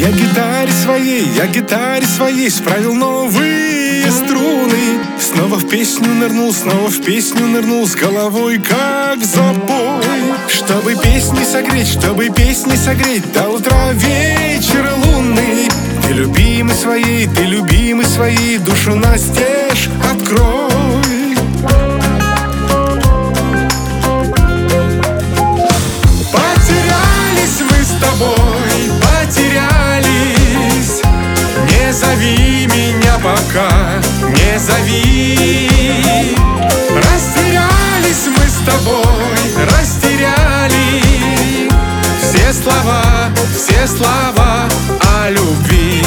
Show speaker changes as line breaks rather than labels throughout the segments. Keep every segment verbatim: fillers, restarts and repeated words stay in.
Я гитаре своей, я гитаре своей справил новые струны. Снова в песню нырнул, снова в песню нырнул, с головой как в запой. Чтобы песни согреть, чтобы песни согреть до утра вечер лунный. Ты любимый своей, ты любимый своей, душу настежь открой. Потерялись мы с тобой, потерялись. Не зови меня пока, не зови. Растерялись мы с тобой, растеряли все слова, все слова о любви.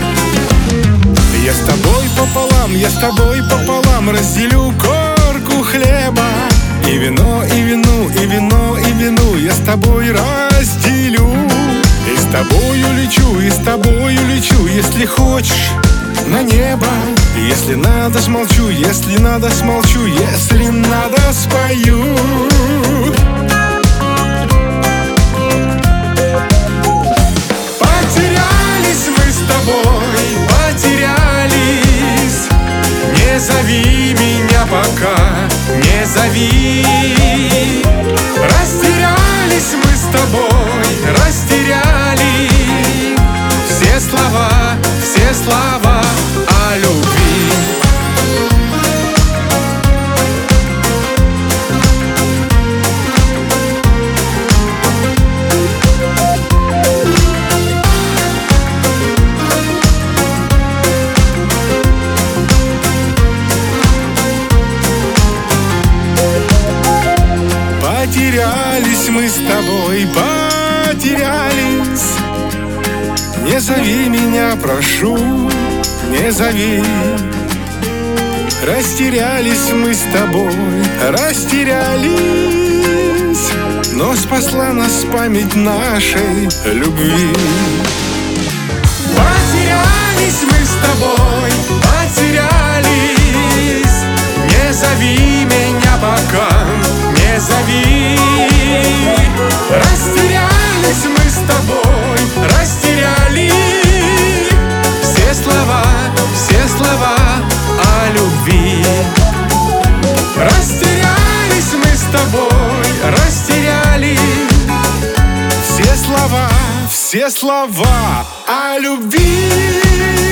Я с тобой пополам, я с тобой пополам разделю корку хлеба. И вино, и вину, и вино, и вину я с тобой разделю. И с тобою лечу, и с тобою лечу, если хочешь, на небо. Если надо, смолчу, если надо, смолчу, если надо, спою. Потерялись мы с тобой, потерялись. Не зови меня пока, не зови. Растерялись мы с тобой, растеряли все слова, все слова о любви. Потерялись мы с тобой, потерялись. Не зови меня, прошу, не зови. Растерялись мы с тобой, растерялись. Но спасла нас память нашей любви. Потерялись мы с тобой, потерялись. Не зови меня пока, не зови. Растерялись мы с тобой, растеряли все слова, все слова о любви. Растерялись мы с тобой, растеряли все слова, все слова о любви.